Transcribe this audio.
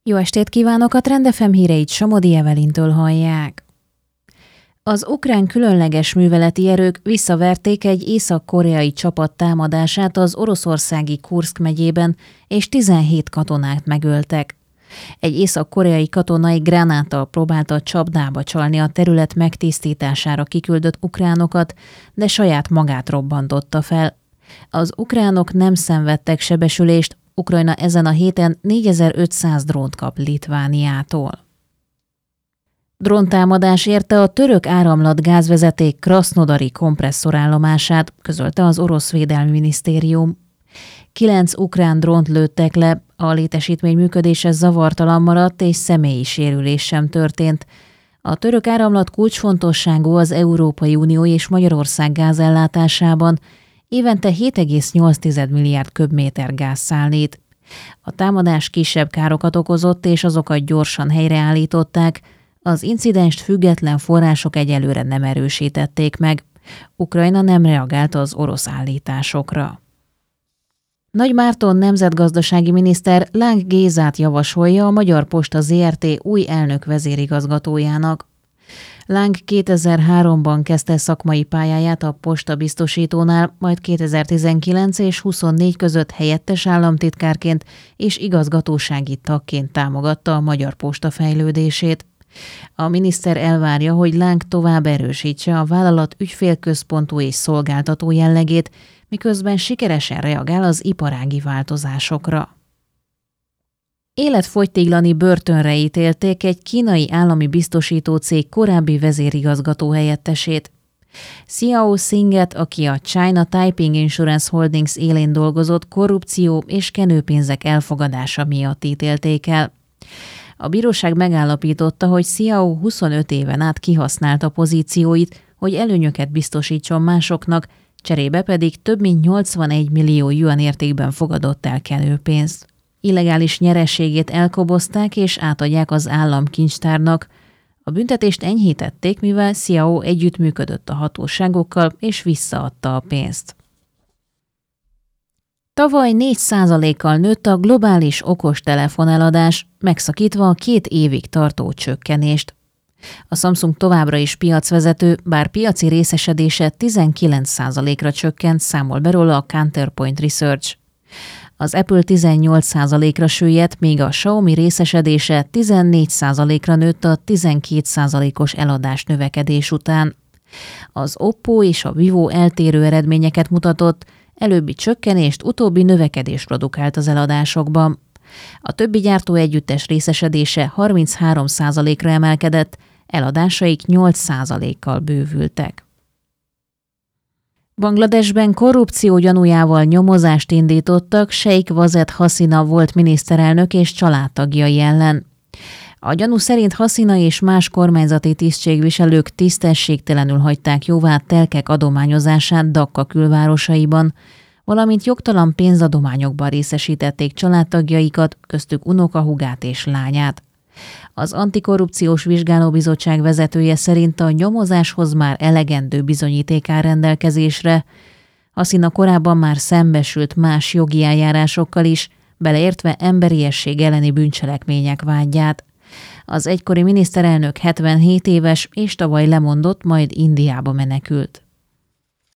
Jó estét kívánok, a Trend FM híreit Somodi Evelintől hallják. Az ukrán különleges műveleti erők visszaverték egy észak-koreai csapat támadását az oroszországi Kurszk megyében, és 17 katonát megöltek. Egy észak-koreai katona egy gránáttal próbálta csapdába csalni a terület megtisztítására kiküldött ukránokat, de saját magát robbantotta fel. Az ukránok nem szenvedtek sebesülést, Ukrajna ezen a héten 4500 drónt kap Litvániától. Dróntámadás érte a török áramlatgázvezeték Krasznodari kompresszorállomását, közölte az orosz védelmi minisztérium. 9 ukrán drónt lőttek le, a létesítmény működése zavartalan maradt és személyi sérülés sem történt. A török áramlat kulcsfontosságú az Európai Unió és Magyarország gázellátásában, évente 7,8 milliárd köbméter gáz szállít. A támadás kisebb károkat okozott, és azokat gyorsan helyreállították. Az incidenst független források egyelőre nem erősítették meg. Ukrajna nem reagált az orosz állításokra. Nagy Márton nemzetgazdasági miniszter Láng Gézát javasolja a Magyar Posta Zrt. Új elnök vezérigazgatójának. Láng 2003-ban kezdte szakmai pályáját a Posta biztosítónál, majd 2019 és 24 között helyettes államtitkárként és igazgatósági tagként támogatta a Magyar Posta fejlődését. A miniszter elvárja, hogy Láng tovább erősítse a vállalat ügyfélközpontú és szolgáltató jellegét, miközben sikeresen reagál az iparági változásokra. Életfogytiglani börtönre ítélték egy kínai állami biztosító cég korábbi vezérigazgató helyettesét. Xiao Xinget, aki a China Taiping Insurance Holdings élén dolgozott, korrupció és kenőpénzek elfogadása miatt ítélték el. A bíróság megállapította, hogy Xiao 25 éven át kihasználta pozícióit, hogy előnyöket biztosítson másoknak, cserébe pedig több mint 81 millió yuan értékben fogadott el kenőpénzt. Illegális nyereségét elkobozták és átadják az államkincstárnak. A büntetést enyhítették, mivel Xiao együttműködött a hatóságokkal és visszaadta a pénzt. Tavaly 4%-kal nőtt a globális okostelefon eladás, megszakítva a 2 évig tartó csökkenést. A Samsung továbbra is piacvezető, bár piaci részesedése 19%-ra csökkent, számol be róla a Counterpoint Research. Az Apple 18%-ra süllyedt, míg a Xiaomi részesedése 14%-ra nőtt a 12%-os eladás növekedés után. Az Oppo és a Vivo eltérő eredményeket mutatott, előbbi csökkenést, utóbbi növekedést produkált az eladásokban. A többi gyártó együttes részesedése 33%-ra emelkedett, eladásaik 8%-kal bővültek. Bangladesben korrupció gyanújával nyomozást indítottak Sheikh Wazed Hasina volt miniszterelnök és családtagjai ellen. A gyanú szerint Hasina és más kormányzati tisztségviselők tisztességtelenül hagyták jóvá telkek adományozását Dakka külvárosaiban, valamint jogtalan pénzadományokban részesítették családtagjaikat, köztük unokahúgát és lányát. Az Antikorrupciós Vizsgálóbizottság vezetője szerint a nyomozáshoz már elegendő bizonyíték áll rendelkezésre. Hasina korábban már szembesült más jogi eljárásokkal is, beleértve emberiesség elleni bűncselekmények vádját. Az egykori miniszterelnök 77 éves és tavaly lemondott, majd Indiába menekült.